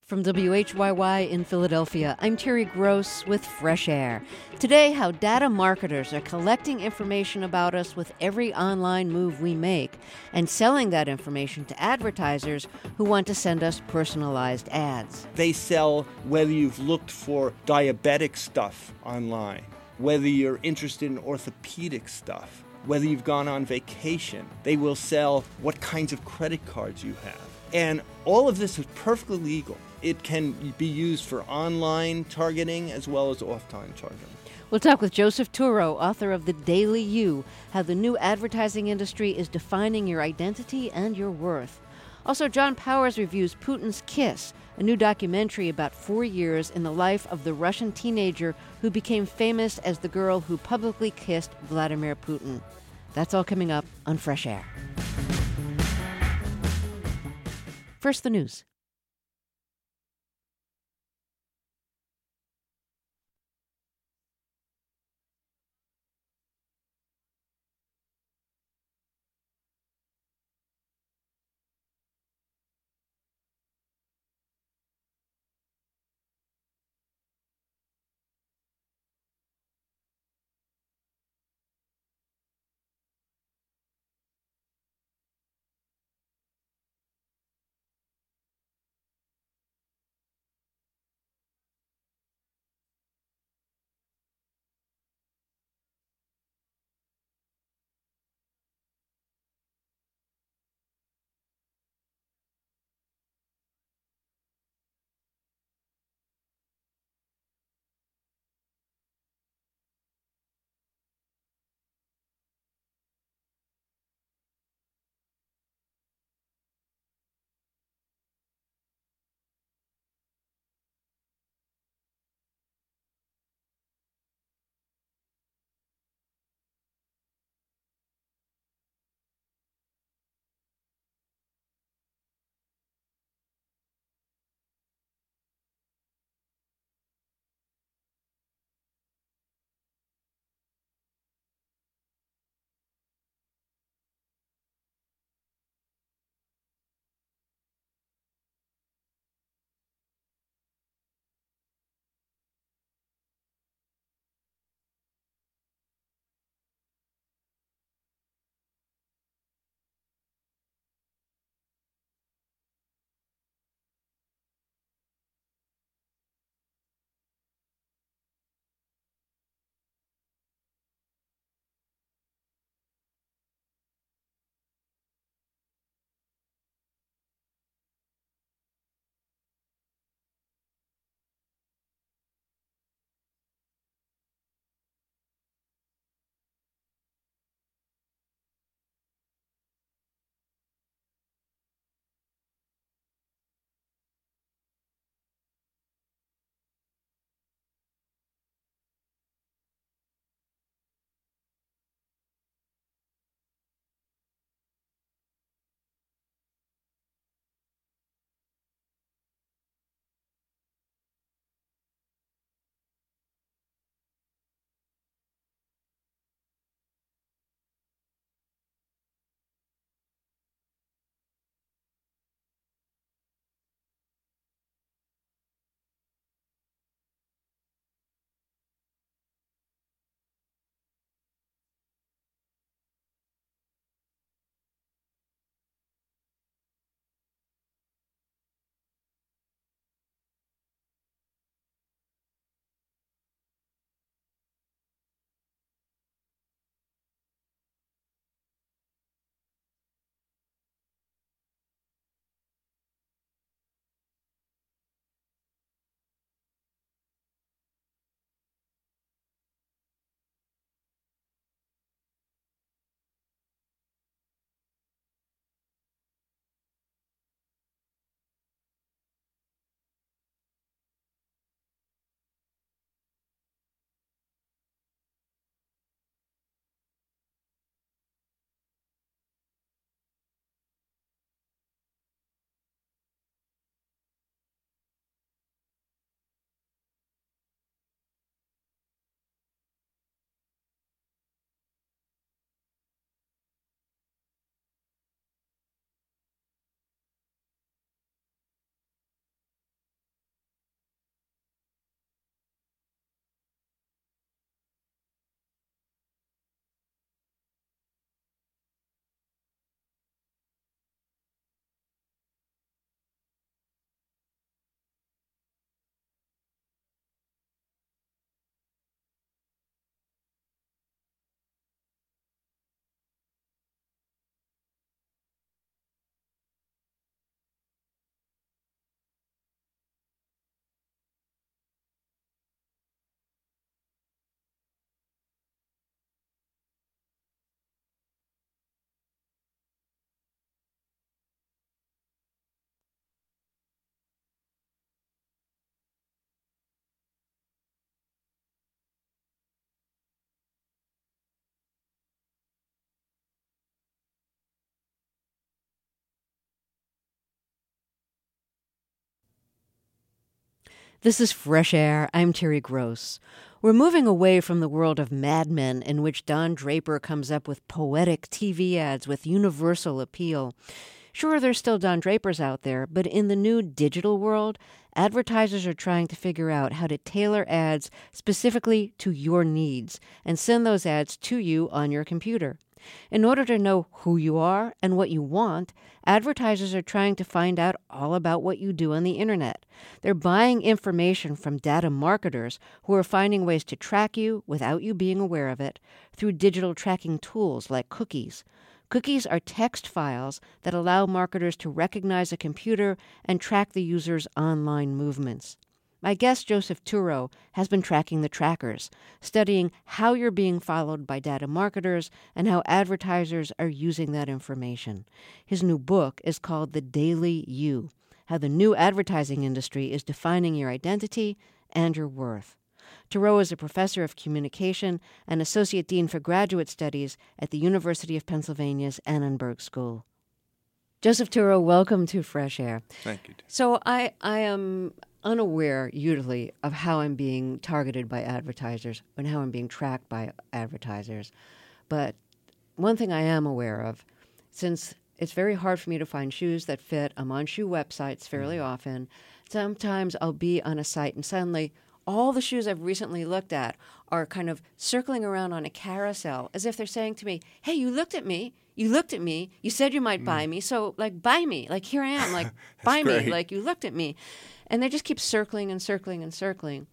From WHYY in Philadelphia, I'm Terry Gross with Fresh Air. Today, how data marketers are collecting information about us with every online move we make and selling that information to advertisers who want to send us personalized ads. They sell whether you've looked for diabetic stuff online, whether you're interested in orthopedic stuff, whether you've gone on vacation. They will sell what kinds of credit cards you have. And all of this is perfectly legal. It can be used for online targeting as well as off-time targeting. We'll talk with Joseph Turo, author of The Daily You, how the new advertising industry is defining your identity and your worth. Also, John Powers reviews Putin's Kiss, a new documentary about 4 years in the life of the Russian teenager who became famous as the girl who publicly kissed Vladimir Putin. That's all coming up on Fresh Air. First, the news. This is Fresh Air. I'm Terry Gross. We're moving away from the world of Mad Men, in which Don Draper comes up with poetic TV ads with universal appeal. Sure, there's still Don Drapers out there, but in the new digital world, advertisers are trying to figure out how to tailor ads specifically to your needs and send those ads to you on your computer. In order to know who you are and what you want, advertisers are trying to find out all about what you do on the internet. They're buying information from data marketers who are finding ways to track you without you being aware of it through digital tracking tools like cookies. Cookies are text files that allow marketers to recognize a computer and track the user's online movements. My guest, Joseph Turow, has been tracking the trackers, studying how you're being followed by data marketers and how advertisers are using that information. His new book is called The Daily You: How the New Advertising Industry is Defining Your Identity and Your Worth. Turow is a professor of communication and associate dean for graduate studies at the University of Pennsylvania's Annenberg School. Joseph Turow, welcome to Fresh Air. Thank you. So I am unaware usually of how I'm being targeted by advertisers and how I'm being tracked by advertisers. But one thing I am aware of, since it's very hard for me to find shoes that fit, I'm on shoe websites fairly often. Sometimes I'll be on a site and suddenly all the shoes I've recently looked at are kind of circling around on a carousel as if they're saying to me, hey, you looked at me, you said you might buy me, so, like, buy me. Like, here I am, like, buy great. me, like, you looked at me. And they just keep circling and circling and circling.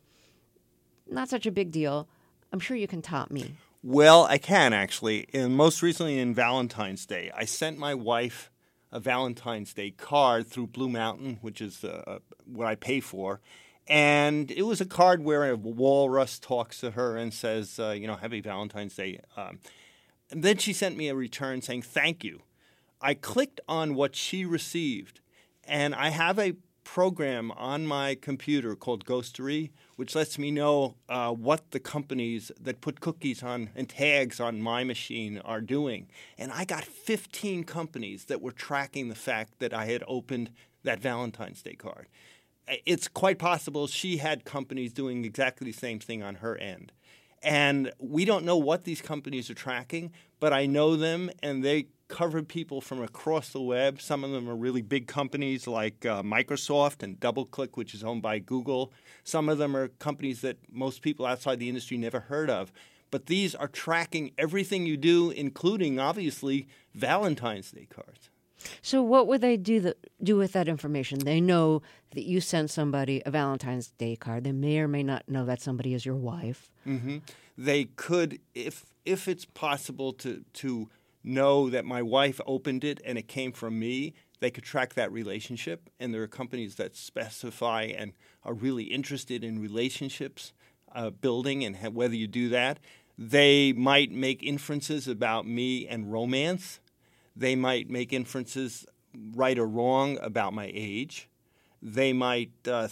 Not such a big deal. I'm sure you can top me. Well, I can, actually. And most recently in Valentine's Day, I sent my wife a Valentine's Day card through Blue Mountain, which is what I pay for. And it was a card where a walrus talks to her and says, Happy Valentine's Day. And then she sent me a return saying, thank you. I clicked on what she received, and I have a program on my computer called Ghostery, which lets me know what the companies that put cookies on and tags on my machine are doing. And I got 15 companies that were tracking the fact that I had opened that Valentine's Day card. It's quite possible she had companies doing exactly the same thing on her end. And we don't know what these companies are tracking, but I know them, and they cover people from across the web. Some of them are really big companies like Microsoft and DoubleClick, which is owned by Google. Some of them are companies that most people outside the industry never heard of. But these are tracking everything you do, including, obviously, Valentine's Day cards. So what would they do with that information? They know that you sent somebody a Valentine's Day card. They may or may not know that somebody is your wife. Mm-hmm. They could, if it's possible to know that my wife opened it and it came from me, they could track that relationship. And there are companies that specify and are really interested in relationships building and whether you do that. They might make inferences about me and romance. They might make inferences, right or wrong, about my age. They might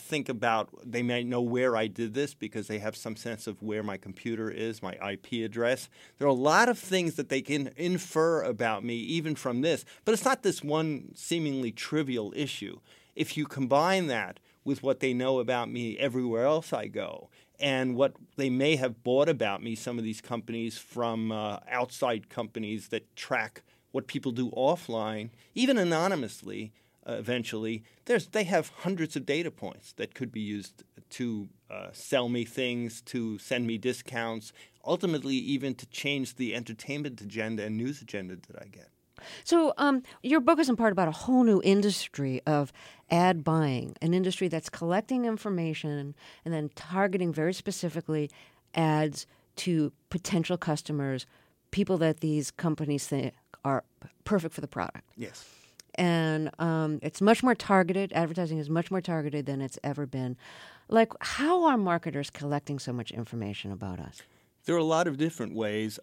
they might know where I did this because they have some sense of where my computer is, my IP address. There are a lot of things that they can infer about me even from this. But it's not this one seemingly trivial issue. If you combine that with what they know about me everywhere else I go and what they may have bought about me, some of these companies from outside companies that track what people do offline, even anonymously, eventually, they have hundreds of data points that could be used to sell me things, to send me discounts, ultimately even to change the entertainment agenda and news agenda that I get. So your book is in part about a whole new industry of ad buying, an industry that's collecting information and then targeting very specifically ads to potential customers, people that these companies think are perfect for the product. Yes. And it's much more targeted. Advertising is much more targeted than it's ever been. Like, how are marketers collecting so much information about us? There are a lot of different ways.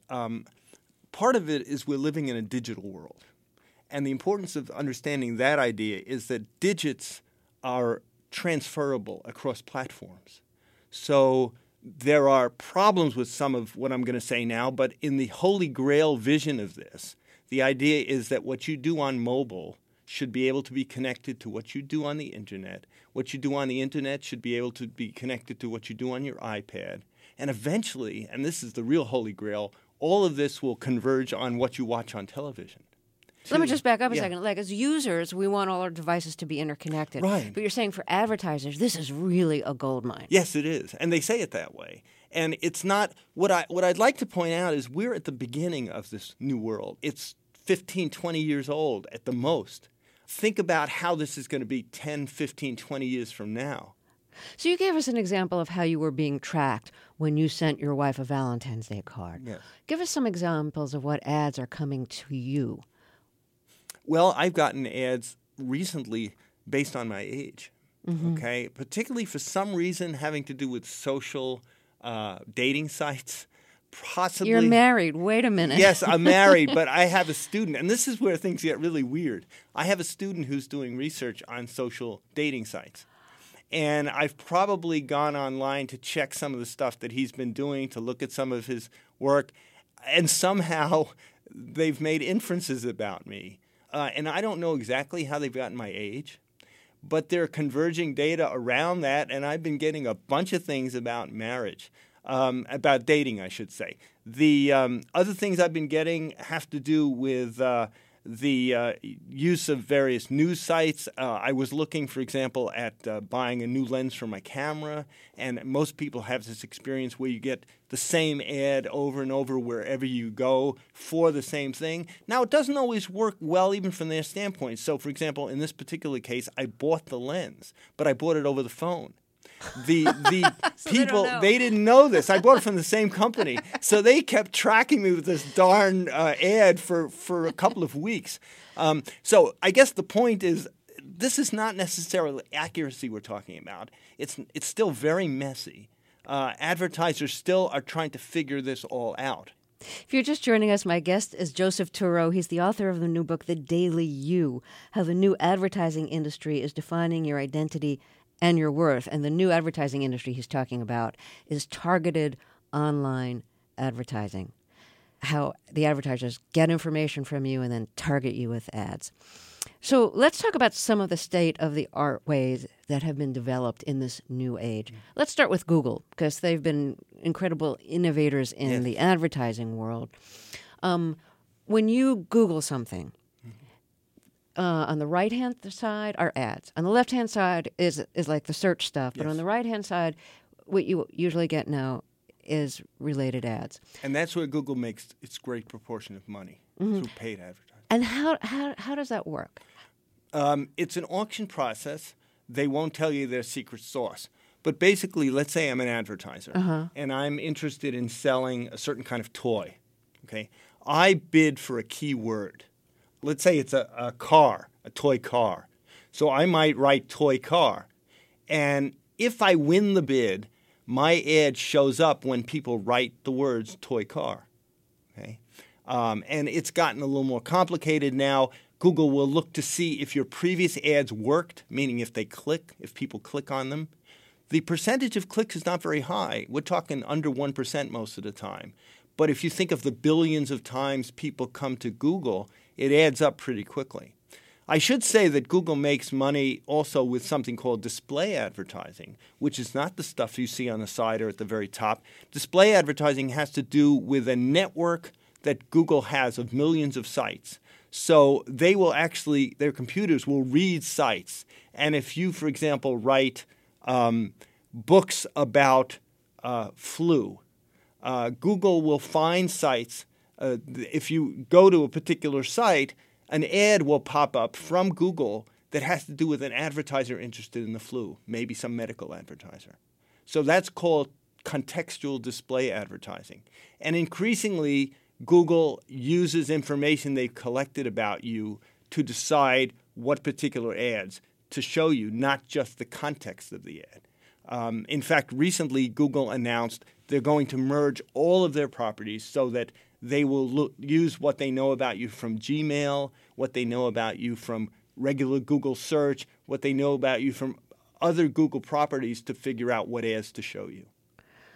Part of it is we're living in a digital world. And the importance of understanding that idea is that digits are transferable across platforms. So there are problems with some of what I'm going to say now, but in the holy grail vision of this, the idea is that what you do on mobile should be able to be connected to what you do on the internet. What you do on the internet should be able to be connected to what you do on your iPad. And eventually, and this is the real holy grail, all of this will converge on what you watch on television. Let me just back up a Yeah. second. Like, as users, we want all our devices to be interconnected. Right. But you're saying for advertisers, this is really a gold mine. Yes, it is. And they say it that way. And it's not what I'd like to point out is we're at the beginning of this new world. It's 15, 20 years old at the most. Think about how this is going to be 10, 15, 20 years from now. So you gave us an example of how you were being tracked when you sent your wife a Valentine's Day card. Yes. Give us some examples of what ads are coming to you. Well, I've gotten ads recently based on my age, okay? Particularly for some reason having to do with social dating sites, possibly. You're married. Wait a minute. Yes, I'm married, but I have a student, and this is where things get really weird. I have a student who's doing research on social dating sites. And I've probably gone online to check some of the stuff that he's been doing, to look at some of his work, and somehow they've made inferences about me. And I don't know exactly how they've gotten my age, but they're converging data around that, and I've been getting a bunch of things about marriage, about dating, I should say. The other things I've been getting have to do with the use of various news sites. I was looking, for example, at buying a new lens for my camera, and most people have this experience where you get the same ad over and over wherever you go for the same thing. Now, it doesn't always work well even from their standpoint. So, for example, in this particular case, I bought the lens, but I bought it over the phone. The So people, they didn't know this. I bought it from the same company. So they kept tracking me with this darn ad for a couple of weeks. So I guess the point is this is not necessarily accuracy we're talking about. It's still very messy. Advertisers still are trying to figure this all out. If you're just joining us, my guest is Joseph Turow. He's the author of the new book, The Daily You, How the New Advertising Industry is Defining Your Identity and Your Worth. And the new advertising industry he's talking about is targeted online advertising, how the advertisers get information from you and then target you with ads. So let's talk about some of the state-of-the-art ways that have been developed in this new age. Let's start with Google, because they've been incredible innovators in the advertising world. When you Google something, on the right-hand side are ads. On the left-hand side is like the search stuff. But on the right-hand side, what you usually get now is related ads. And that's where Google makes its great proportion of money, through paid advertising. And how does that work? It's an auction process. They won't tell you their secret sauce. But basically, let's say I'm an advertiser, and I'm interested in selling a certain kind of toy. Okay, I bid for a keyword. Let's say it's a car, a toy car. So I might write toy car. And if I win the bid, my ad shows up when people write the words toy car. Okay? And it's gotten a little more complicated now. Google will look to see if your previous ads worked, meaning if people click on them. The percentage of clicks is not very high. We're talking under 1% most of the time. But if you think of the billions of times people come to Google, it adds up pretty quickly. I should say that Google makes money also with something called display advertising, which is not the stuff you see on the side or at the very top. Display advertising has to do with a network that Google has of millions of sites. So they will actually, their computers will read sites. And if you, for example, write books about flu, Google will find sites. If you go to a particular site, an ad will pop up from Google that has to do with an advertiser interested in the flu, maybe some medical advertiser. So that's called contextual display advertising. And increasingly, Google uses information they've collected about you to decide what particular ads to show you, not just the context of the ad. In fact, recently Google announced they're going to merge all of their properties so that they will use what they know about you from Gmail, what they know about you from regular Google search, what they know about you from other Google properties to figure out what ads to show you.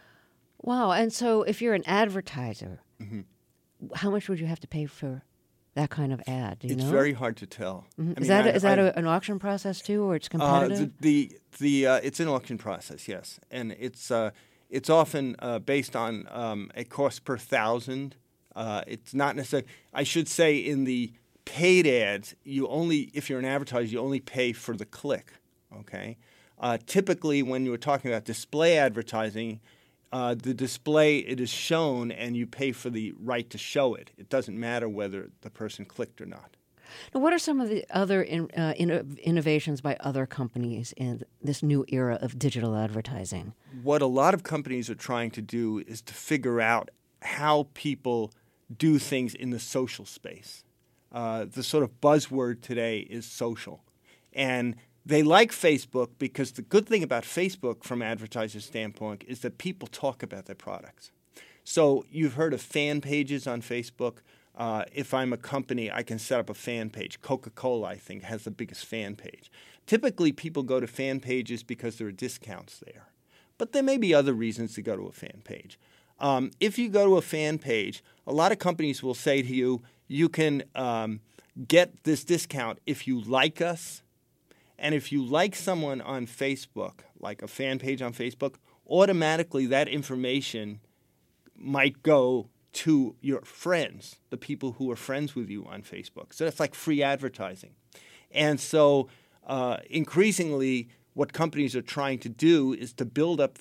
Wow. And so if you're an advertiser, how much would you have to pay for that kind of ad? Do you know? It's very hard to tell. Mhm. I Is mean, that an auction process too, or it's competitive? It's an auction process, yes, and it's often based on a cost per thousand. It's not necessarily. I should say in the paid ads, if you're an advertiser, you only pay for the click. Okay. Typically, when you're talking about display advertising, the display, it is shown and you pay for the right to show it. It doesn't matter whether the person clicked or not. Now, what are some of the other innovations by other companies in this new era of digital advertising? What a lot of companies are trying to do is to figure out how people do things in the social space. The sort of buzzword today is social. And they like Facebook because the good thing about Facebook from advertisers' standpoint is that people talk about their products. So you've heard of fan pages on Facebook. If I'm a company, I can set up a fan page. Coca-Cola, I think, has the biggest fan page. Typically, people go to fan pages because there are discounts there. But there may be other reasons to go to a fan page. If you go to a fan page, a lot of companies will say to you, you can get this discount if you like us. And if you like someone on Facebook, like a fan page on Facebook, automatically that information might go to your friends, the people who are friends with you on Facebook. So that's like free advertising. And so increasingly what companies are trying to do is to build up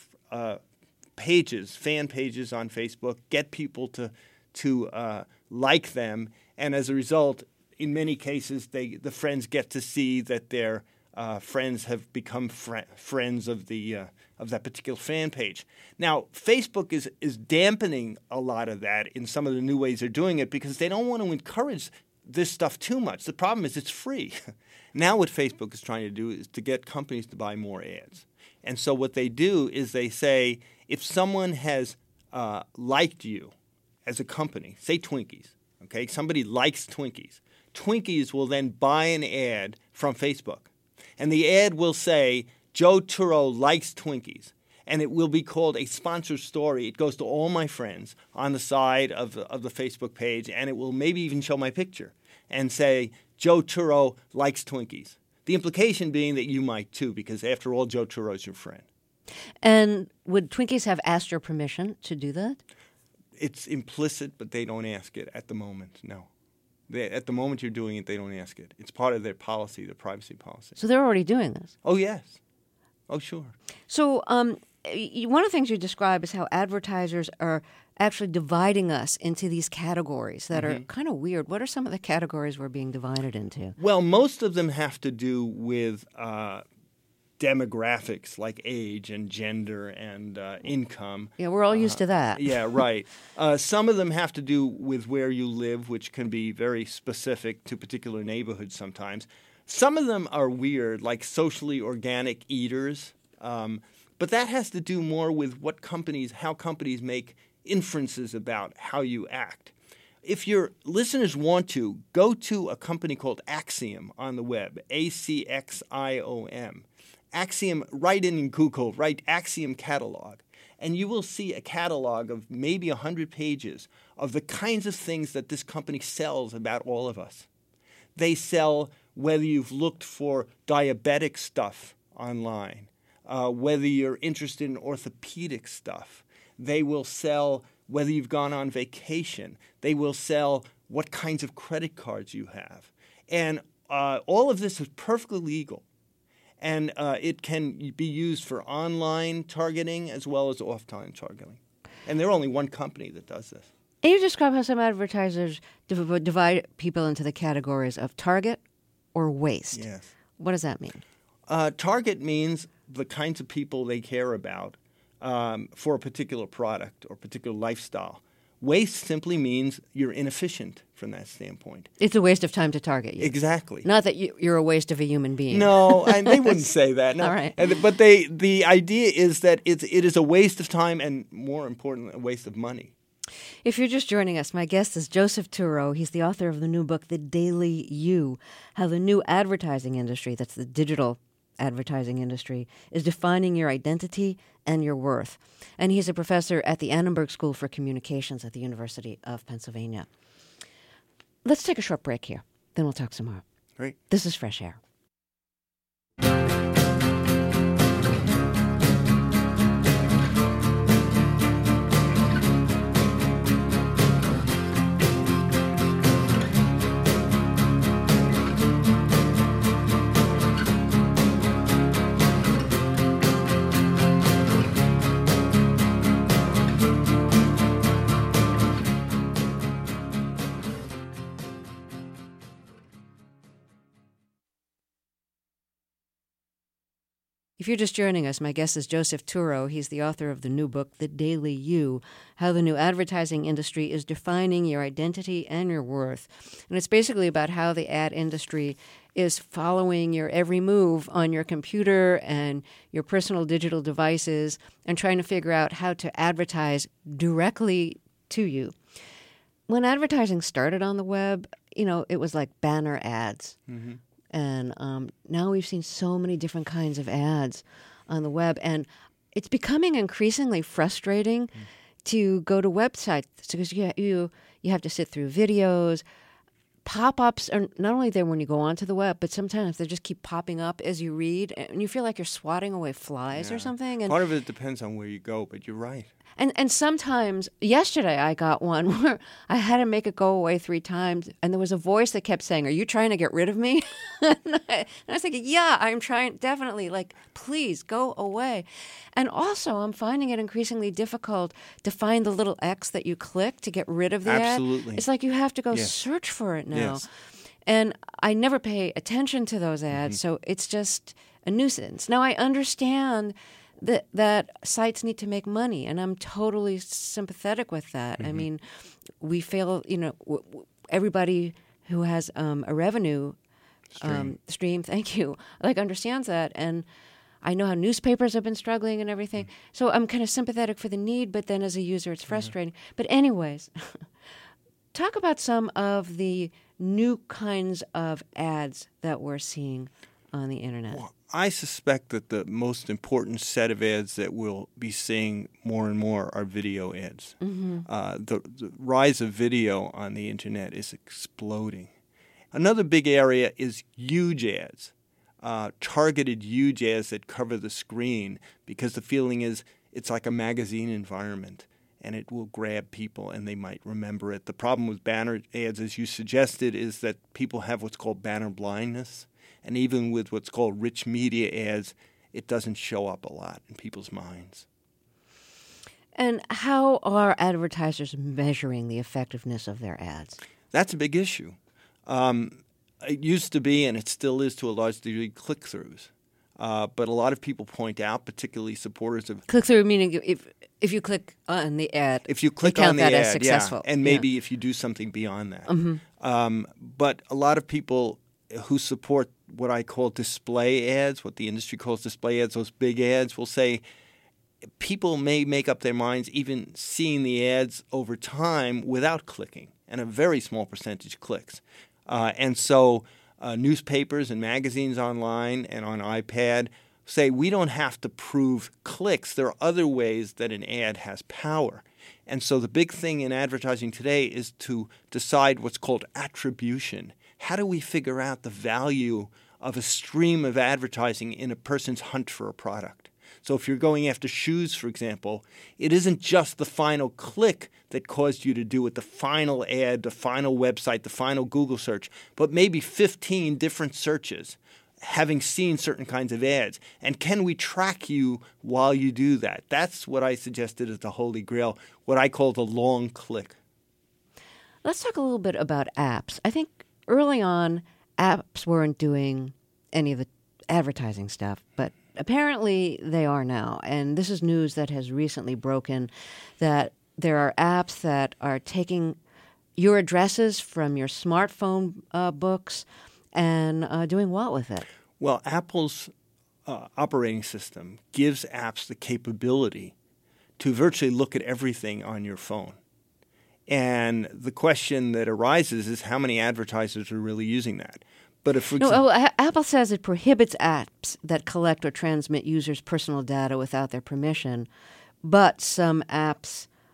pages, fan pages on Facebook, get people to like them. And as a result, in many cases, the friends get to see that their friends have become friends of that particular fan page. Now, Facebook is dampening a lot of that in some of the new ways they're doing it because they don't want to encourage this stuff too much. The problem is it's free. Now what Facebook is trying to do is to get companies to buy more ads. And so what they do is they say, if someone has liked you as a company, say Twinkies, okay, somebody likes Twinkies. Twinkies will then buy an ad from Facebook. And the ad will say, Joe Turro likes Twinkies. And it will be called a sponsored story. It goes to all my friends on the side of the Facebook page, and it will maybe even show my picture and say, Joe Turro likes Twinkies. The implication being that you might too, because after all, Joe Turro is your friend. And would Twinkies have asked your permission to do that? It's implicit, but they don't ask it at the moment, no. At the moment you're doing it, they don't ask it. It's part of their policy, their privacy policy. So they're already doing this? Oh, yes. Oh, sure. So one of the things you describe is how advertisers are actually dividing us into these categories that are kind of weird. What are some of the categories we're being divided into? Well, most of them have to do with demographics like age and gender and income. Yeah, we're all used to that. Yeah, right. Some of them have to do with where you live, which can be very specific to particular neighborhoods sometimes. Some of them are weird, like socially organic eaters. But that has to do more with how companies make inferences about how you act. If your listeners want to, go to a company called Acxiom on the web, Acxiom. Acxiom, write in Google, write Acxiom catalog, and you will see a catalog of maybe 100 pages of the kinds of things that this company sells about all of us. They sell whether you've looked for diabetic stuff online, whether you're interested in orthopedic stuff. They will sell whether you've gone on vacation. They will sell what kinds of credit cards you have. And all of this is perfectly legal. And it can be used for online targeting as well as offline targeting. And there's only one company that does this. And you describe how some advertisers divide people into the categories of target or waste. Yes. What does that mean? Target means the kinds of people they care about for a particular product or particular lifestyle. Waste simply means you're inefficient from that standpoint. It's a waste of time to target you. Exactly. Not that you're a waste of a human being. No, and they wouldn't say that. No. All right. But the idea is that it is a waste of time and, more importantly, a waste of money. If you're just joining us, my guest is Joseph Turro. He's the author of the new book, The Daily You, How the New Advertising Industry, that's the digital advertising industry, is defining your identity and your worth. And he's a professor at the Annenberg School for Communications at the University of Pennsylvania. Let's take a short break here. Then we'll talk some more. Great. This is Fresh Air. If you're just joining us, my guest is Joseph Turow. He's the author of the new book, The Daily You, How the New Advertising Industry is Defining Your Identity and Your Worth. And it's basically about how the ad industry is following your every move on your computer and your personal digital devices and trying to figure out how to advertise directly to you. When advertising started on the web, it was like banner ads. Mm-hmm. And now we've seen so many different kinds of ads on the web. And it's becoming increasingly frustrating to go to websites because you have to sit through videos. Pop-ups are not only there when you go onto the web, but sometimes they just keep popping up as you read. And you feel like you're swatting away flies or something. And part of it depends on where you go, but you're right. And sometimes, yesterday I got one where I had to make it go away 3 times, and there was a voice that kept saying, "Are you trying to get rid of me?" and I was thinking, yeah, I'm trying, definitely, please go away. And also, I'm finding it increasingly difficult to find the little X that you click to get rid of the ad. Absolutely. It's like you have to go search for it now. Yes. And I never pay attention to those ads, so it's just a nuisance. Now, I understand that sites need to make money, and I'm totally sympathetic with that. I mean, we fail, everybody who has a revenue stream, thank you, understands that. And I know how newspapers have been struggling and everything. So I'm kind of sympathetic for the need, but then as a user, it's frustrating. But anyways, talk about some of the new kinds of ads that we're seeing on the internet. Well, I suspect that the most important set of ads that we'll be seeing more and more are video ads. Mm-hmm. The rise of video on the internet is exploding. Another big area is huge ads, targeted huge ads that cover the screen, because the feeling is it's like a magazine environment and it will grab people and they might remember it. The problem with banner ads, as you suggested, is that people have what's called banner blindness. And even with what's called rich media ads, it doesn't show up a lot in people's minds. And how are advertisers measuring the effectiveness of their ads? That's a big issue. It used to be, and it still is to a large degree, click-throughs. But a lot of people point out, particularly supporters of... Click-through meaning if you click on the ad, if you click count on the that ad, as successful. And maybe if you do something beyond that. But a lot of people who support what I call display ads, what the industry calls display ads, those big ads, will say people may make up their minds even seeing the ads over time without clicking, and a very small percentage clicks. And so newspapers and magazines online and on iPad say we don't have to prove clicks. There are other ways that an ad has power. And so the big thing in advertising today is to decide what's called attribution. How do we figure out the value of a stream of advertising in a person's hunt for a product? So if you're going after shoes, for example, it isn't just the final click that caused you to do it, the final ad, the final website, the final Google search, but maybe 15 different searches having seen certain kinds of ads. And can we track you while you do that? That's what I suggested as the holy grail, what I call the long click. Let's talk a little bit about apps. I think early on, apps weren't doing any of the advertising stuff, but apparently they are now. And this is news that has recently broken, that there are apps that are taking your addresses from your smartphone books and doing what with it? Well, Apple's operating system gives apps the capability to virtually look at everything on your phone. And the question that arises is how many advertisers are really using that? But if Apple says it prohibits apps that collect or transmit users' personal data without their permission, but some apps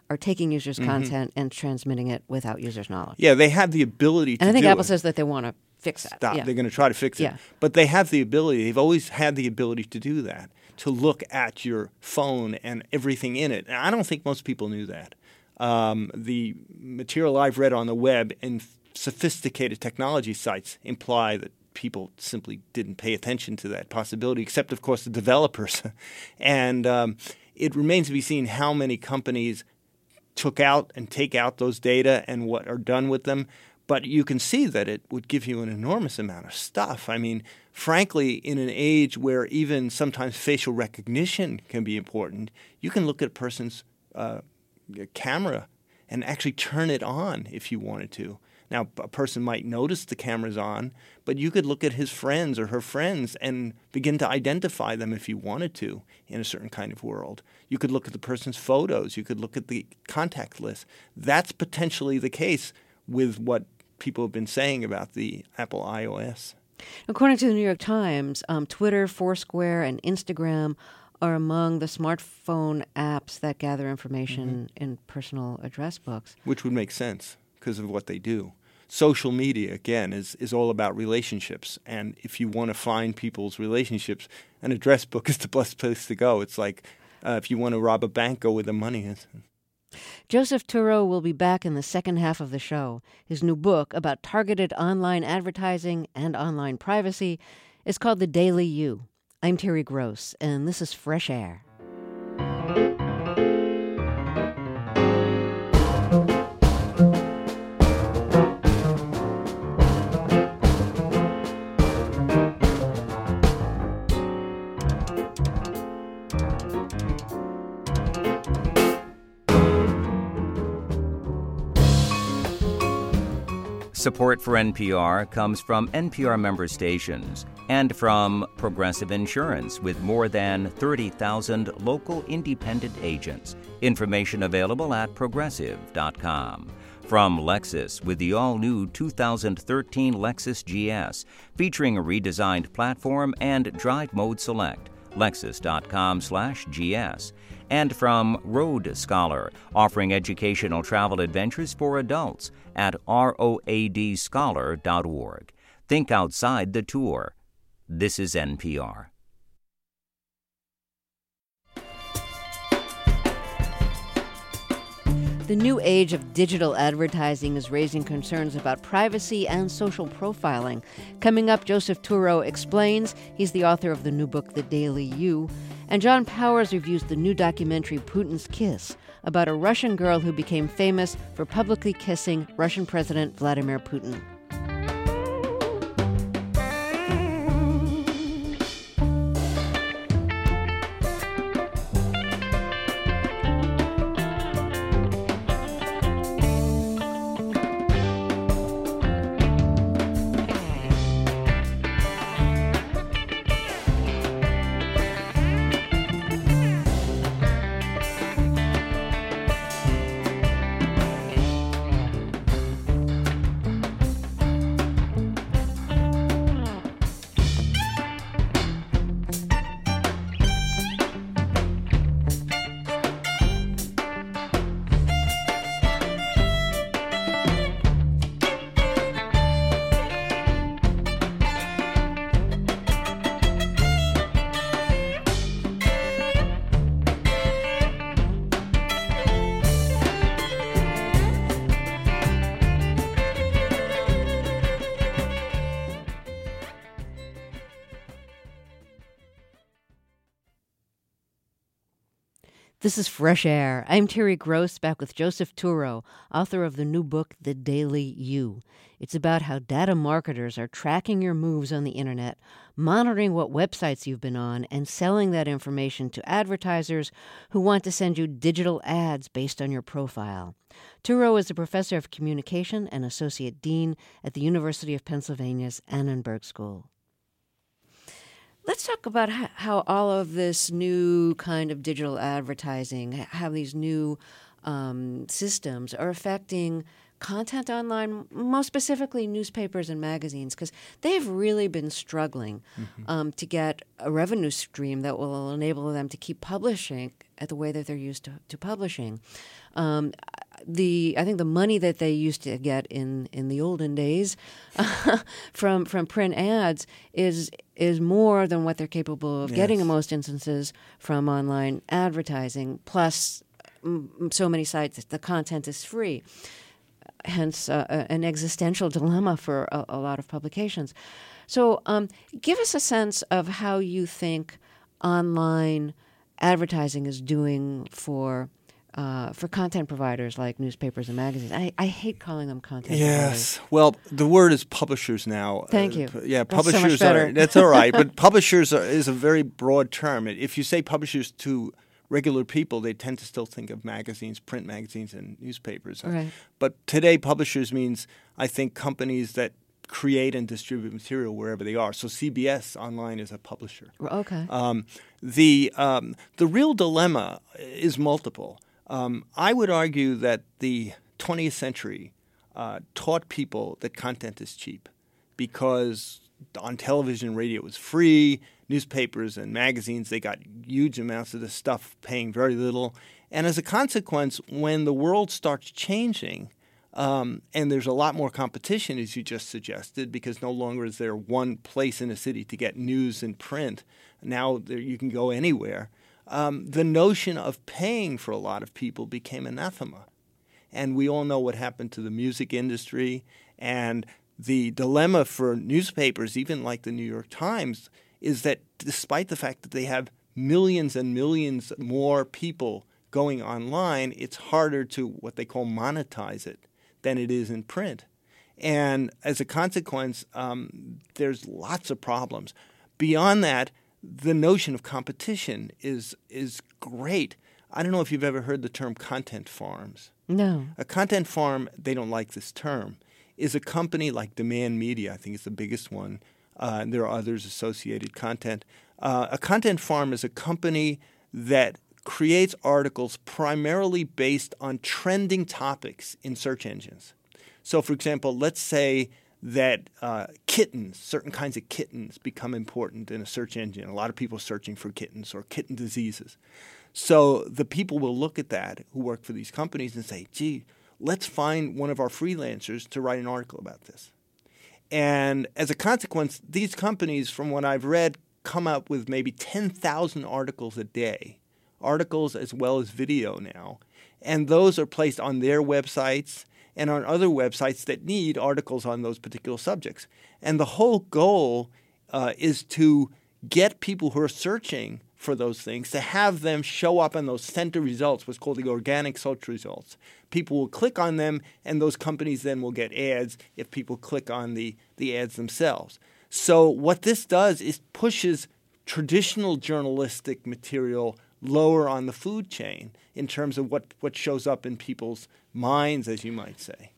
are taking users' content and transmitting it without users' knowledge. Yeah, they have the ability to And I think do Apple it. says that they want to fix that. Stop. Yeah. They're going to try to fix it. Yeah. But they have the ability. They've always had the ability to do that, to look at your phone and everything in it. And I don't think most people knew that. The material I've read on the web and sophisticated technology sites imply that people simply didn't pay attention to that possibility, except, of course, the developers. And it remains to be seen how many companies took out and take out those data and what are done with them. But you can see that it would give you an enormous amount of stuff. I mean, frankly, in an age where even sometimes facial recognition can be important, you can look at a person's camera and actually turn it on if you wanted to. Now, a person might notice the camera's on, but you could look at his friends or her friends and begin to identify them if you wanted to in a certain kind of world. You could look at the person's photos. You could look at the contact list. That's potentially the case with what people have been saying about the Apple iOS. According to the New York Times, Twitter, Foursquare, and Instagram are among the smartphone apps that gather information in personal address books. Which would make sense because of what they do. Social media, again, is all about relationships. And if you want to find people's relationships, an address book is the best place to go. It's like if you want to rob a bank, go where the money is. Joseph Turow will be back in the second half of the show. His new book about targeted online advertising and online privacy is called The Daily You. I'm Terry Gross, and this is Fresh Air. Support for NPR comes from NPR member stations and from Progressive Insurance with more than 30,000 local independent agents. Information available at progressive.com. From Lexus with the all-new 2013 Lexus GS, featuring a redesigned platform and drive mode select. Lexus.com/GS. And from Road Scholar, offering educational travel adventures for adults at roadscholar.org. Think outside the tour. This is NPR. The new age of digital advertising is raising concerns about privacy and social profiling. Coming up, Joseph Turow explains. He's the author of the new book, The Daily You. And John Powers reviews the new documentary, Putin's Kiss, about a Russian girl who became famous for publicly kissing Russian President Vladimir Putin. This is Fresh Air. I'm Terry Gross, back with Joseph Turow, author of the new book, The Daily You. It's about how data marketers are tracking your moves on the internet, monitoring what websites you've been on, and selling that information to advertisers who want to send you digital ads based on your profile. Turow is a professor of communication and associate dean at the University of Pennsylvania's Annenberg School. Let's talk about how all of this new kind of digital advertising, how these new systems are affecting content online, most specifically newspapers and magazines, because they've really been struggling to get a revenue stream that will enable them to keep publishing at the way that they're used to publishing. I think the money that they used to get in the olden days from print ads is more than what they're capable of getting in most instances from online advertising. Plus, so many sites, the content is free. Hence, an existential dilemma for a lot of publications. So, give us a sense of how you think online advertising is doing for content providers like newspapers and magazines. I hate calling them content providers. Well, the word is publishers now. Thank you. That's so publishers much better. that's all right. But publishers is a very broad term. If you say publishers to regular people, they tend to still think of magazines, print magazines, and newspapers. Right. But today, publishers means, I think, companies that create and distribute material wherever they are. So CBS Online is a publisher. Okay. The real dilemma is multiple. I would argue that the 20th century taught people that content is cheap because on television and radio it was free. Newspapers and magazines, they got huge amounts of the stuff paying very little. And as a consequence, when the world starts changing, and there's a lot more competition, as you just suggested, because no longer is there one place in a city to get news in print. Now you can go anywhere. The notion of paying for a lot of people became anathema. And we all know what happened to the music industry. And the dilemma for newspapers, even like the New York Times, is that despite the fact that they have millions and millions more people going online, it's harder to what they call monetize it than it is in print. And as a consequence, there's lots of problems. Beyond that, the notion of competition is great. I don't know if you've ever heard the term content farms. No. A content farm, they don't like this term, is a company like Demand Media, I think it's the biggest one. There are others associated content. A content farm is a company that creates articles primarily based on trending topics in search engines. So, for example, let's say that kittens, certain kinds of kittens, become important in a search engine. A lot of people are searching for kittens or kitten diseases. So the people will look at that who work for these companies and say, gee, let's find one of our freelancers to write an article about this. And as a consequence, these companies, from what I've read, come up with maybe 10,000 articles a day, articles as well as video now. And those are placed on their websites and on other websites that need articles on those particular subjects. And the whole goal is to get people who are searching for those things to have them show up on those center results, what's called the organic search results. People will click on them, and those companies then will get ads if people click on the ads themselves. So what this does is pushes traditional journalistic material lower on the food chain in terms of what shows up in people's minds, as you might say.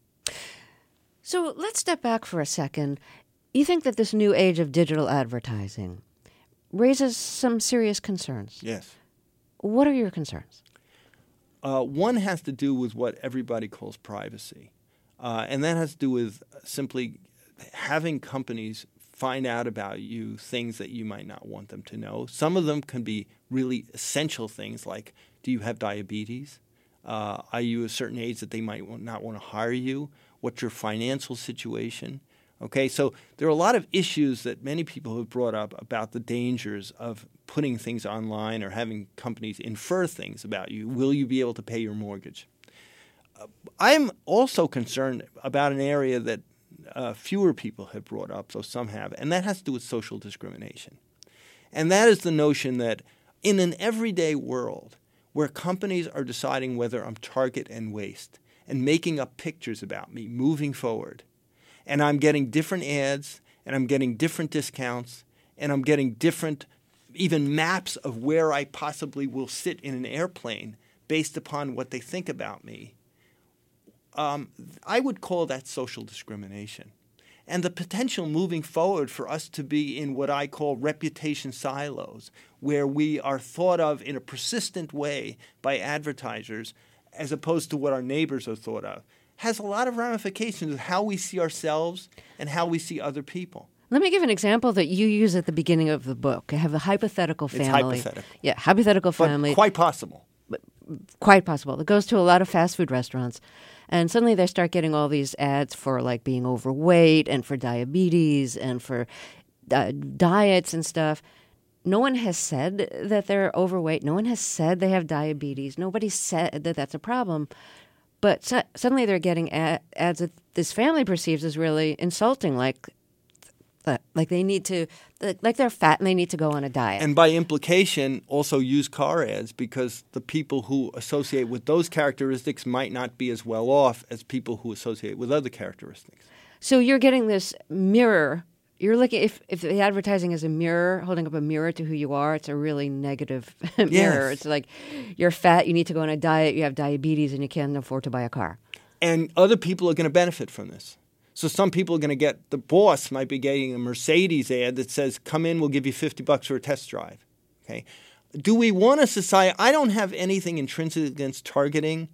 So let's step back for a second. You think that this new age of digital advertising raises some serious concerns. Yes. What are your concerns? One has to do with what everybody calls privacy. And that has to do with simply having companies find out about you things that you might not want them to know. Some of them can be really essential things like, do you have diabetes? Are you a certain age that they might not want to hire you? What's your financial situation? Okay, so there are a lot of issues that many people have brought up about the dangers of putting things online or having companies infer things about you. Will you be able to pay your mortgage? I'm also concerned about an area that fewer people have brought up, though some have, and that has to do with social discrimination. And that is the notion that in an everyday world where companies are deciding whether I'm target and waste and making up pictures about me moving forward, and I'm getting different ads, and I'm getting different discounts, and I'm getting different even maps of where I possibly will sit in an airplane based upon what they think about me, I would call that social discrimination. And the potential moving forward for us to be in what I call reputation silos, where we are thought of in a persistent way by advertisers as opposed to what our neighbors are thought of, has a lot of ramifications of how we see ourselves and how we see other people. Let me give an example that you use at the beginning of the book. I have a hypothetical family. It's hypothetical. Yeah, hypothetical family. But quite possible. Quite possible. It goes to a lot of fast food restaurants. And suddenly they start getting all these ads for like being overweight and for diabetes and for diets and stuff. No one has said that they're overweight. No one has said they have diabetes. Nobody said that that's a problem. But suddenly they're getting ads that this family perceives as really insulting, like they need to, like they're fat and they need to go on a diet. And by implication, also used car ads, because the people who associate with those characteristics might not be as well off as people who associate with other characteristics. So you're getting this mirror. You're looking, if the advertising is a mirror, holding up a mirror to who you are, it's a really negative mirror. Yes. It's like you're fat, you need to go on a diet, you have diabetes, and you can't afford to buy a car. And other people are going to benefit from this. So some people are going to get, the boss might be getting a Mercedes ad that says, come in, we'll give you $50 for a test drive. Okay. Do we want a society? I don't have anything intrinsic against targeting.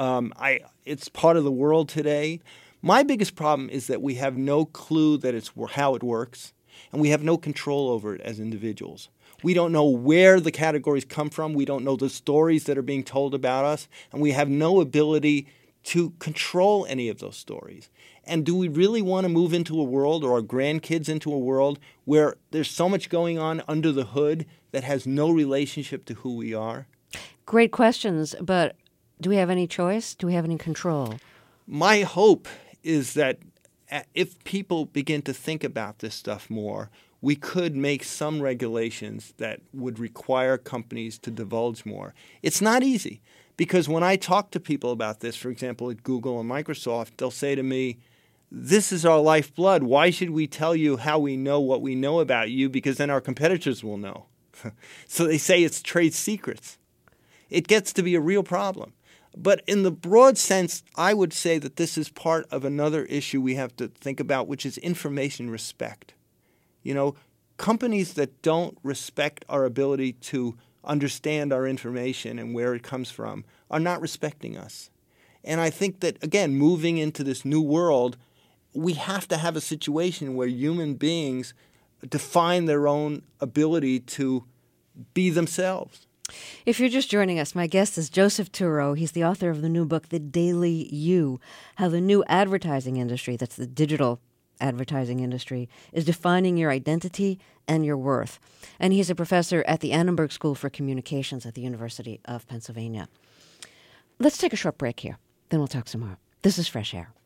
It's part of the world today. My biggest problem is that we have no clue that it's how it works, and we have no control over it as individuals. We don't know where the categories come from. We don't know the stories that are being told about us, and we have no ability to control any of those stories. And do we really want to move into a world, or our grandkids into a world, where there's so much going on under the hood that has no relationship to who we are? Great questions, but do we have any choice? Do we have any control? My hope is that if people begin to think about this stuff more, we could make some regulations that would require companies to divulge more. It's not easy, because when I talk to people about this, for example, at Google and Microsoft, they'll say to me, this is our lifeblood. Why should we tell you how we know what we know about you? Because then our competitors will know. So they say it's trade secrets. It gets to be a real problem. But in the broad sense, I would say that this is part of another issue we have to think about, which is information respect. You know, companies that don't respect our ability to understand our information and where it comes from are not respecting us. And I think that, again, moving into this new world, we have to have a situation where human beings define their own ability to be themselves. If you're just joining us, my guest is Joseph Turow. He's the author of the new book, The Daily You, How the New Advertising Industry, that's the digital advertising industry, is defining your identity and your worth. And he's a professor at the Annenberg School for Communications at the University of Pennsylvania. Let's take a short break here, then we'll talk some more. This is Fresh Air.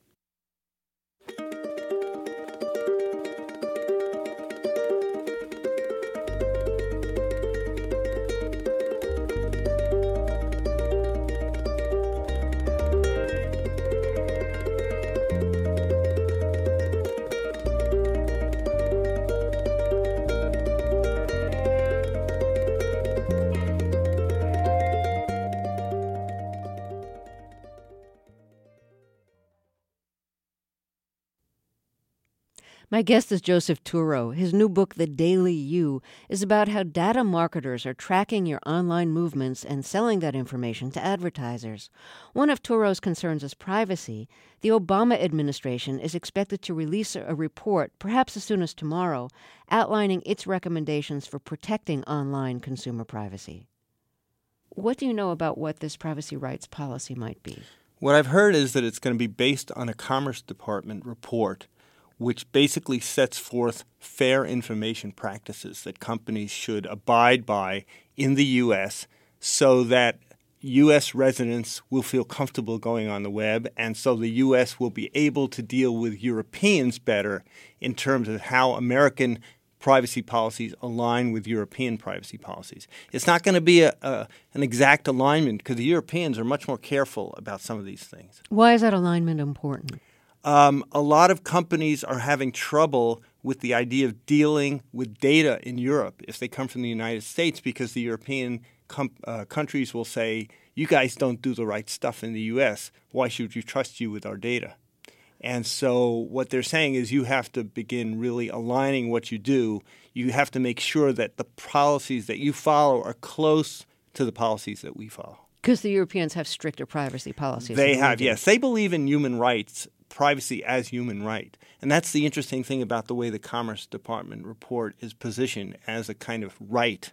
My guest is Joseph Turow. His new book, The Daily You, is about how data marketers are tracking your online movements and selling that information to advertisers. One of Turow's concerns is privacy. The Obama administration is expected to release a report, perhaps as soon as tomorrow, outlining its recommendations for protecting online consumer privacy. What do you know about what this privacy rights policy might be? What I've heard is that it's going to be based on a Commerce Department report, which basically sets forth fair information practices that companies should abide by in the U.S. so that U.S. residents will feel comfortable going on the web, and so the U.S. will be able to deal with Europeans better in terms of how American privacy policies align with European privacy policies. It's not going to be an exact alignment, because the Europeans are much more careful about some of these things. Why is that alignment important? A lot of companies are having trouble with the idea of dealing with data in Europe if they come from the United States, because the European countries will say, you guys don't do the right stuff in the U.S. Why should we trust you with our data? And so what they're saying is you have to begin really aligning what you do. You have to make sure that the policies that you follow are close to the policies that we follow. Because the Europeans have stricter privacy policies. They have, yes. They believe in human rights, privacy as human right. And that's the interesting thing about the way the Commerce Department report is positioned as a kind of right.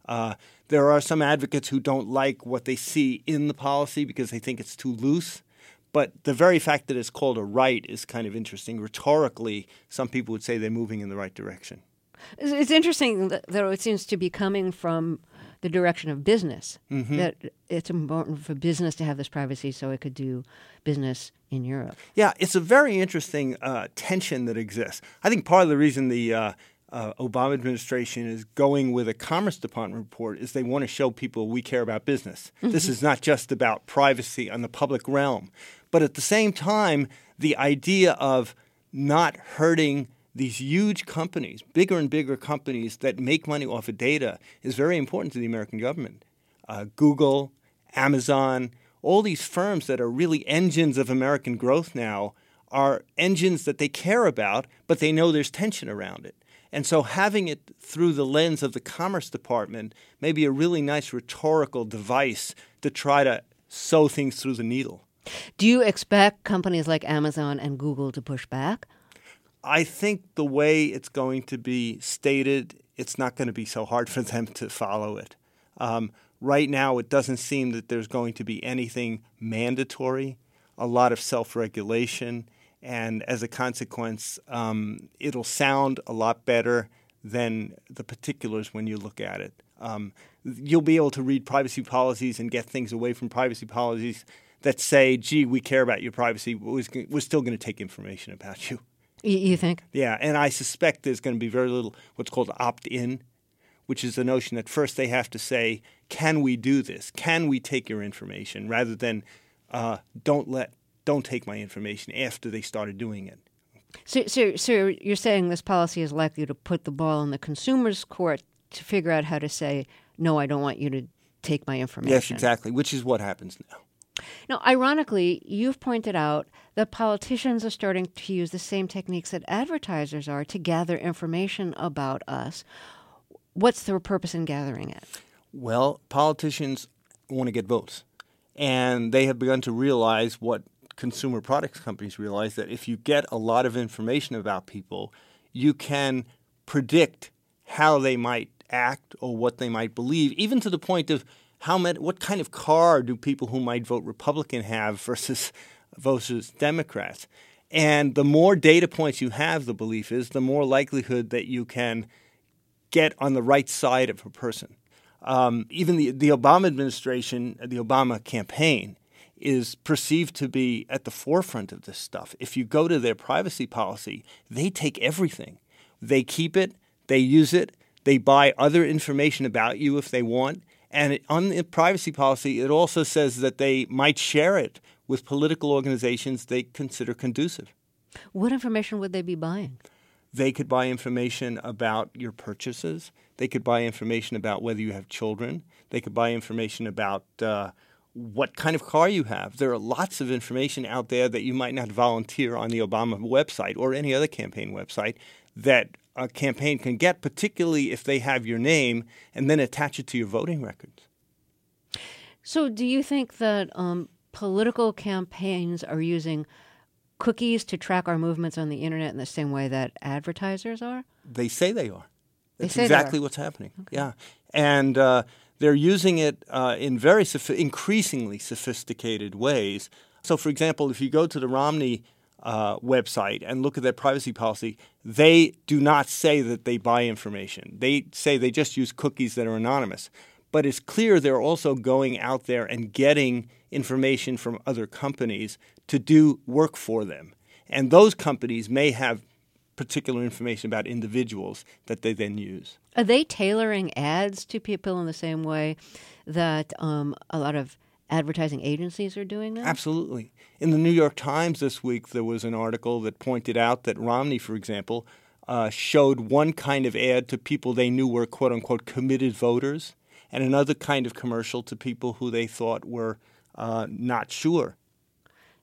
There are some advocates who don't like what they see in the policy because they think it's too loose. But the very fact that it's called a right is kind of interesting. Rhetorically, some people would say they're moving in the right direction. It's interesting that it seems to be coming from the direction of business, that it's important for business to have this privacy so it could do business in Europe. Yeah, it's a very interesting tension that exists. I think part of the reason the Obama administration is going with a Commerce Department report is they want to show people we care about business. This is not just about privacy on the public realm. But at the same time, the idea of not hurting these huge companies, bigger and bigger companies that make money off of data is very important to the American government. Google, Amazon, all these firms that are really engines of American growth now are engines that they care about, but they know there's tension around it. And so having it through the lens of the Commerce Department may be a really nice rhetorical device to try to sew things through the needle. Do you expect companies like Amazon and Google to push back? I think the way it's going to be stated, it's not going to be so hard for them to follow it. Right now, it doesn't seem that there's going to be anything mandatory, a lot of self-regulation, and as a consequence, it'll sound a lot better than the particulars when you look at it. You'll be able to read privacy policies and get things away from privacy policies that say, gee, we care about your privacy, but we're still going to take information about you. You think? Yeah, and I suspect there's going to be very little what's called opt-in, which is the notion that first they have to say, can we do this? Can we take your information? Rather than don't take my information after they started doing it. So you're saying this policy is likely to put the ball in the consumer's court to figure out how to say, no, I don't want you to take my information. Yes, exactly, which is what happens now. Now, ironically, you've pointed out that politicians are starting to use the same techniques that advertisers are to gather information about us. What's their purpose in gathering it? Well, politicians want to get votes. And they have begun to realize what consumer products companies realize, that if you get a lot of information about people, you can predict how they might act or what they might believe, even to the point of what kind of car do people who might vote Republican have versus Democrats. And the more data points you have, the belief is, the more likelihood that you can get on the right side of a person. Even the Obama administration, the Obama campaign, is perceived to be at the forefront of this stuff. If you go to their privacy policy, they take everything. They keep it, they use it, they buy other information about you if they want. And on the privacy policy, it also says that they might share it with political organizations they consider conducive. What information would they be buying? They could buy information about your purchases. They could buy information about whether you have children. They could buy information about what kind of car you have. There are lots of information out there that you might not volunteer on the Obama website or any other campaign website that a campaign can get, particularly if they have your name and then attach it to your voting records. So do you think that political campaigns are using cookies to track our movements on the internet in the same way that advertisers are? They say they are. That's they exactly what's happening. Okay. Yeah. And they're using it in very increasingly sophisticated ways. So, for example, if you go to the Romney website and look at their privacy policy, they do not say that they buy information. They say they just use cookies that are anonymous. But it's clear they're also going out there and getting information from other companies to do work for them. And those companies may have particular information about individuals that they then use. Are they tailoring ads to people in the same way that a lot of advertising agencies are doing now? Absolutely. In the New York Times this week, there was an article that pointed out that Romney, for example, showed one kind of ad to people they knew were, quote-unquote, committed voters, and another kind of commercial to people who they thought were not sure.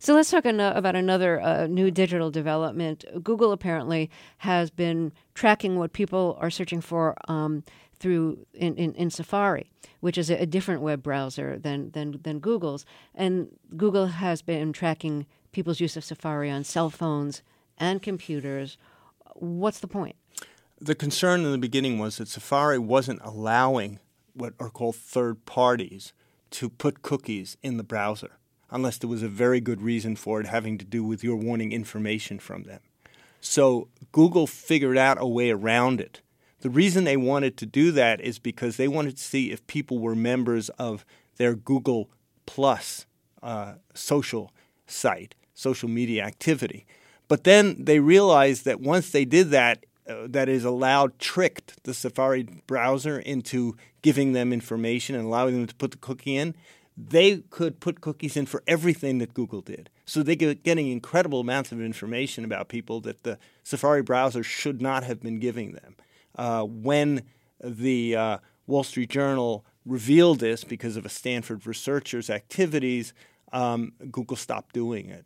So let's talk about another new digital development. Google apparently has been tracking what people are searching for through in Safari, which is a different web browser than Google's. And Google has been tracking people's use of Safari on cell phones and computers. What's the point? The concern in the beginning was that Safari wasn't allowing what are called third parties to put cookies in the browser, unless there was a very good reason for it having to do with your wanting information from them. So Google figured out a way around it. The reason they wanted to do that is because they wanted to see if people were members of their Google Plus social site, social media activity. But then they realized that once they did that, that is tricked the Safari browser into giving them information and allowing them to put the cookie in. They could put cookies in for everything that Google did. So they were getting incredible amounts of information about people that the Safari browser should not have been giving them. When the Wall Street Journal revealed this because of a Stanford researcher's activities, Google stopped doing it.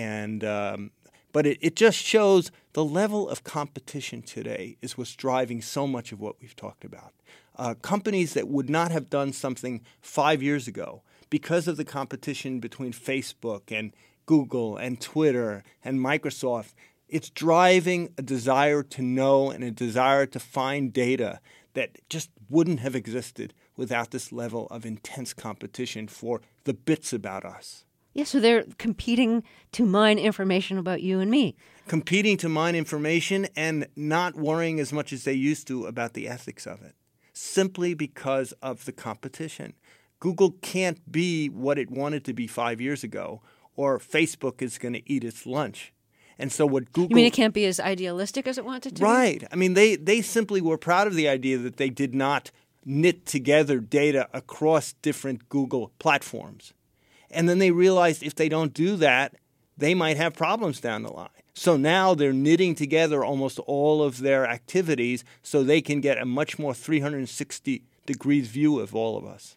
But it just shows the level of competition today is what's driving so much of what we've talked about. Companies that would not have done something 5 years ago because of the competition between Facebook and Google and Twitter and Microsoft, it's driving a desire to know and a desire to find data that just wouldn't have existed without this level of intense competition for the bits about us. Yeah, so they're competing to mine information about you and me. Competing to mine information and not worrying as much as they used to about the ethics of it, simply because of the competition. Google can't be what it wanted to be 5 years ago, or Facebook is going to eat its lunch. And so what Google... You mean it can't be as idealistic as it wanted to be? Right. I mean, they simply were proud of the idea that they did not knit together data across different Google platforms. And then they realized if they don't do that, they might have problems down the line. So now they're knitting together almost all of their activities so they can get a much more 360 degrees view of all of us.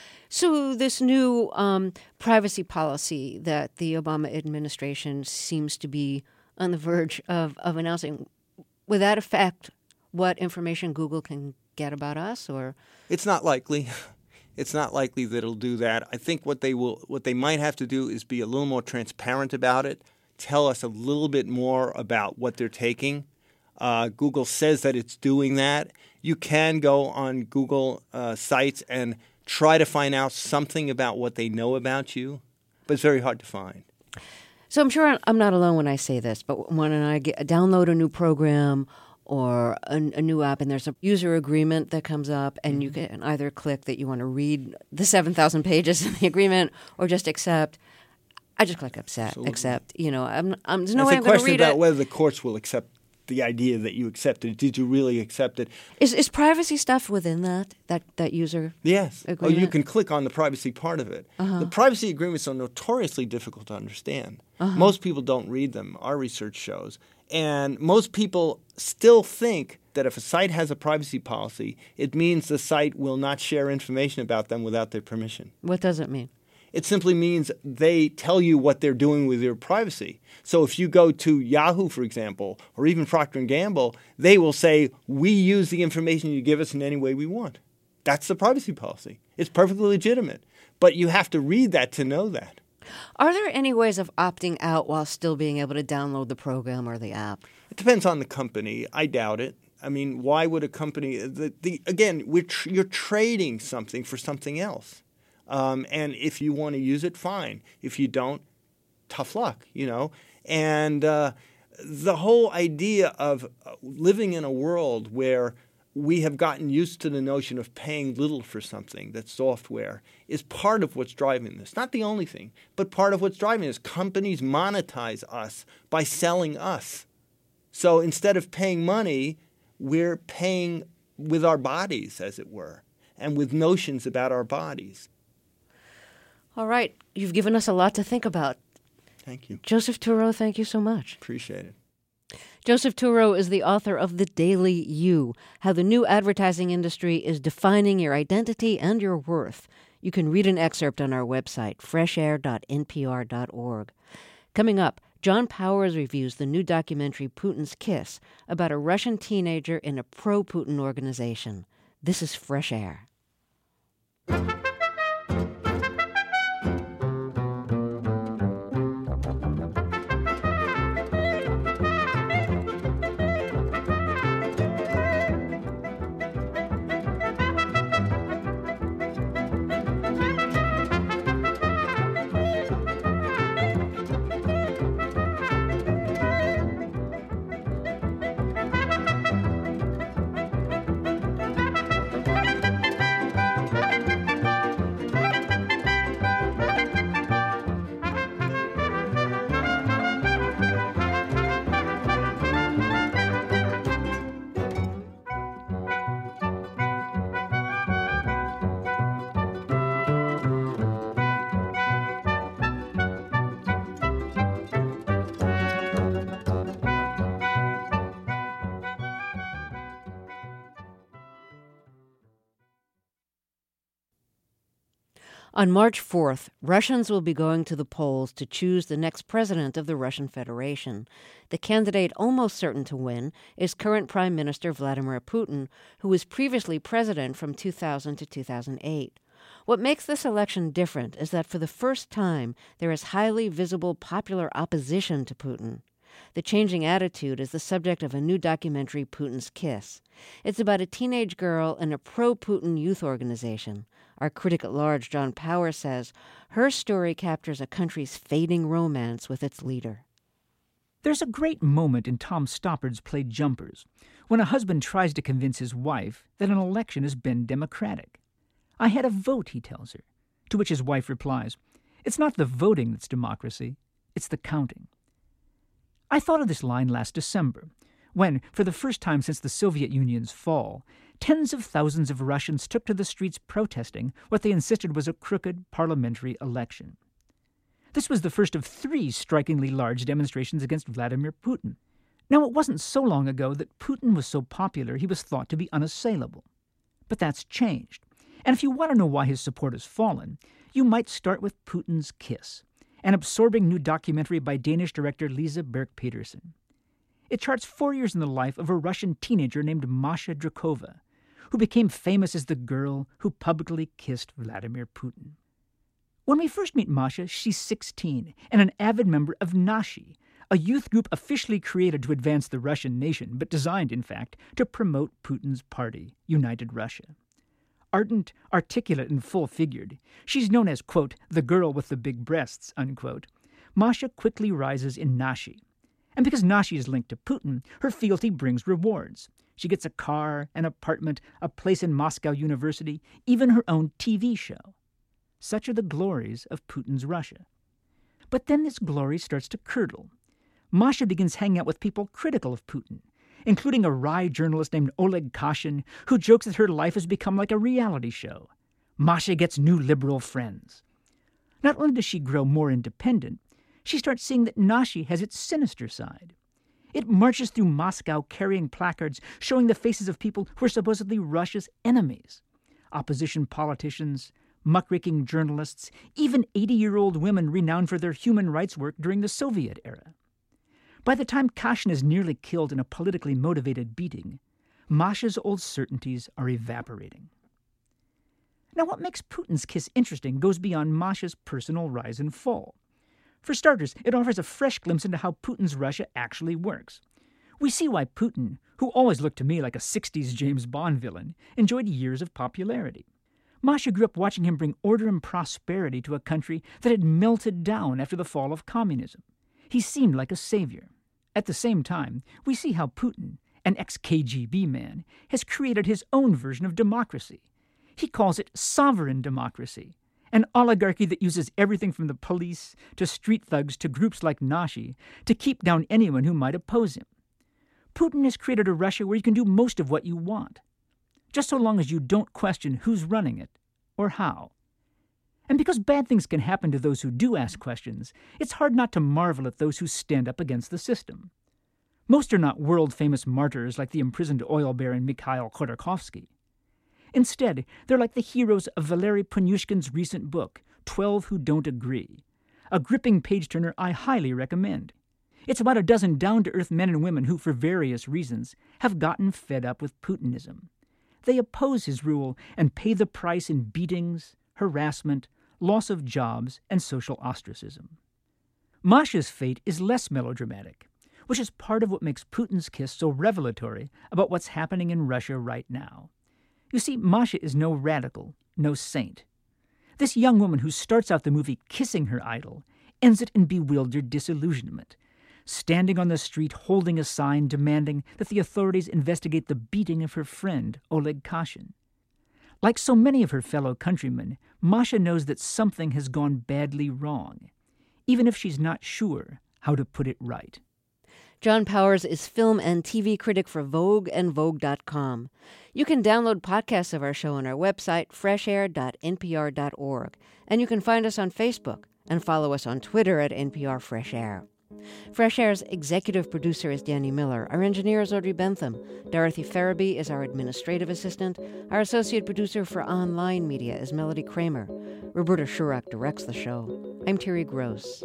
So this new privacy policy that the Obama administration seems to be on the verge of announcing, would that affect what information Google can get about us? Or it's not likely. It's not likely that it'll do that. I think what they might have to do is be a little more transparent about it, tell us a little bit more about what they're taking. Google says that it's doing that. You can go on Google sites and try to find out something about what they know about you, but it's very hard to find. So I'm sure I'm not alone when I say this, but when I download a new program or a new app and there's a user agreement that comes up and you can either click that you want to read the 7,000 pages in the agreement or just accept, I just click accept. You know, there's no way I'm going to read it. It's a question about whether the courts will accept the idea that you accepted it. Did you really accept it? Is privacy stuff within that user Yes. agreement? Oh, you can click on the privacy part of it. The privacy agreements are notoriously difficult to understand. Most people don't read them, our research shows. And most people still think that if a site has a privacy policy, it means the site will not share information about them without their permission. What does it mean? It simply means they tell you what they're doing with your privacy. So if you go to Yahoo, for example, or even Procter & Gamble, they will say, we use the information you give us in any way we want. That's the privacy policy. It's perfectly legitimate. But you have to read that to know that. Are there any ways of opting out while still being able to download the program or the app? It depends on the company. I doubt it. I mean, why would a company you're trading something for something else. And if you want to use it, fine. If you don't, tough luck, you know. And the whole idea of living in a world where we have gotten used to the notion of paying little for something that's software is part of what's driving this. Not the only thing, but part of what's driving this. Companies monetize us by selling us. So instead of paying money, we're paying with our bodies, as it were, and with notions about our bodies. All right. You've given us a lot to think about. Thank you. Joseph Turow, thank you so much. Appreciate it. Joseph Turow is the author of The Daily You, How the New Advertising Industry is Defining Your Identity and Your Worth. You can read an excerpt on our website, freshair.npr.org. Coming up, John Powers reviews the new documentary Putin's Kiss about a Russian teenager in a pro-Putin organization. This is Fresh Air. On March 4th, Russians will be going to the polls to choose the next president of the Russian Federation. The candidate almost certain to win is current Prime Minister Vladimir Putin, who was previously president from 2000 to 2008. What makes this election different is that for the first time, there is highly visible popular opposition to Putin. The changing attitude is the subject of a new documentary, Putin's Kiss. It's about a teenage girl in a pro-Putin youth organization. Our critic at large, John Powers, says her story captures a country's fading romance with its leader. There's a great moment in Tom Stoppard's play Jumpers when a husband tries to convince his wife that an election has been democratic. "I had a vote," he tells her, to which his wife replies, "It's not the voting that's democracy, it's the counting." I thought of this line last December, when, for the first time since the Soviet Union's fall, tens of thousands of Russians took to the streets protesting what they insisted was a crooked parliamentary election. This was the first of 3 strikingly large demonstrations against Vladimir Putin. Now, it wasn't so long ago that Putin was so popular he was thought to be unassailable. But that's changed. And if you want to know why his support has fallen, you might start with Putin's Kiss, an absorbing new documentary by Danish director Lise Berg Petersen. It charts 4 years in the life of a Russian teenager named Masha Drakova, who became famous as the girl who publicly kissed Vladimir Putin. When we first meet Masha, she's 16 and an avid member of Nashi, a youth group officially created to advance the Russian nation, but designed, in fact, to promote Putin's party, United Russia. Ardent, articulate, and full-figured, she's known as, quote, the girl with the big breasts, unquote. Masha quickly rises in Nashi. And because Nashi is linked to Putin, her fealty brings rewards. She gets a car, an apartment, a place in Moscow University, even her own TV show. Such are the glories of Putin's Russia. But then this glory starts to curdle. Masha begins hanging out with people critical of Putin, including a wry journalist named Oleg Kashin, who jokes that her life has become like a reality show. Masha gets new liberal friends. Not only does she grow more independent, she starts seeing that Nashi has its sinister side. It marches through Moscow carrying placards showing the faces of people who are supposedly Russia's enemies. Opposition politicians, muckraking journalists, even 80-year-old women renowned for their human rights work during the Soviet era. By the time Kashin is nearly killed in a politically motivated beating, Masha's old certainties are evaporating. Now, what makes Putin's Kiss interesting goes beyond Masha's personal rise and fall. For starters, it offers a fresh glimpse into how Putin's Russia actually works. We see why Putin, who always looked to me like a 60s James Bond villain, enjoyed years of popularity. Masha grew up watching him bring order and prosperity to a country that had melted down after the fall of communism. He seemed like a savior. At the same time, we see how Putin, an ex-KGB man, has created his own version of democracy. He calls it sovereign democracy, an oligarchy that uses everything from the police to street thugs to groups like Nashi to keep down anyone who might oppose him. Putin has created a Russia where you can do most of what you want, just so long as you don't question who's running it or how. And because bad things can happen to those who do ask questions, it's hard not to marvel at those who stand up against the system. Most are not world-famous martyrs like the imprisoned oil baron Mikhail Khodorkovsky. Instead, they're like the heroes of Valery Ponyushkin's recent book, 12 Who Don't Agree, a gripping page-turner I highly recommend. It's about a dozen down-to-earth men and women who, for various reasons, have gotten fed up with Putinism. They oppose his rule and pay the price in beatings, harassment, loss of jobs, and social ostracism. Masha's fate is less melodramatic, which is part of what makes Putin's Kiss so revelatory about what's happening in Russia right now. You see, Masha is no radical, no saint. This young woman who starts out the movie kissing her idol ends it in bewildered disillusionment, standing on the street holding a sign demanding that the authorities investigate the beating of her friend, Oleg Kashin. Like so many of her fellow countrymen, Masha knows that something has gone badly wrong, even if she's not sure how to put it right. John Powers is film and TV critic for Vogue and Vogue.com. You can download podcasts of our show on our website, freshair.npr.org. And you can find us on Facebook and follow us on Twitter at NPR Fresh Air. Fresh Air's executive producer is Danny Miller. Our engineer is Audrey Bentham. Dorothy Farabee is our administrative assistant. Our associate producer for online media is Melody Kramer. Roberta Shurak directs the show. I'm Terry Gross.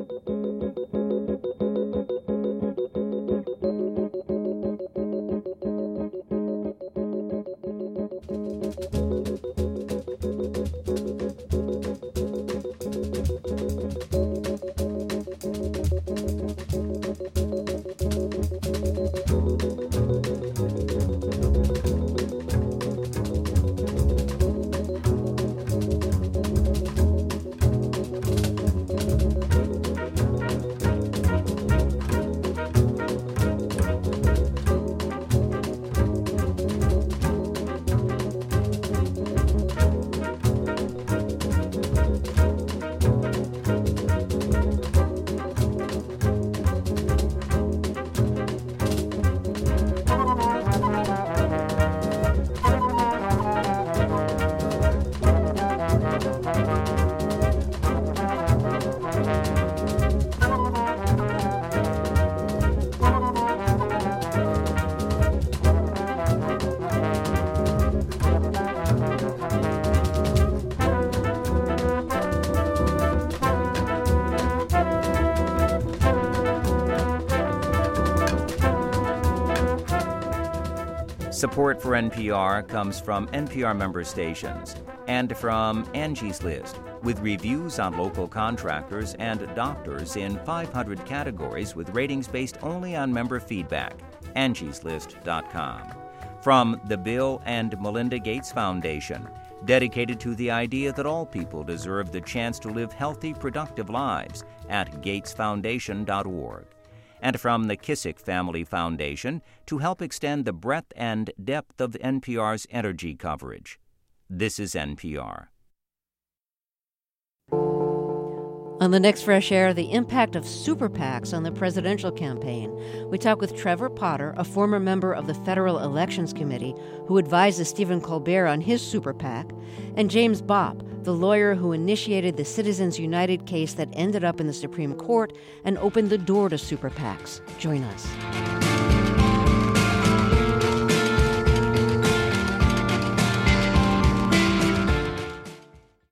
Support for NPR comes from NPR member stations and from Angie's List, with reviews on local contractors and doctors in 500 categories with ratings based only on member feedback. Angie'sList.com. From the Bill and Melinda Gates Foundation, dedicated to the idea that all people deserve the chance to live healthy, productive lives, at gatesfoundation.org. And from the Kissick Family Foundation to help extend the breadth and depth of NPR's energy coverage. This is NPR. On the next Fresh Air, the impact of super PACs on the presidential campaign. We talk with Trevor Potter, a former member of the Federal Elections Committee who advises Stephen Colbert on his super PAC, and James Bopp, the lawyer who initiated the Citizens United case that ended up in the Supreme Court and opened the door to super PACs. Join us.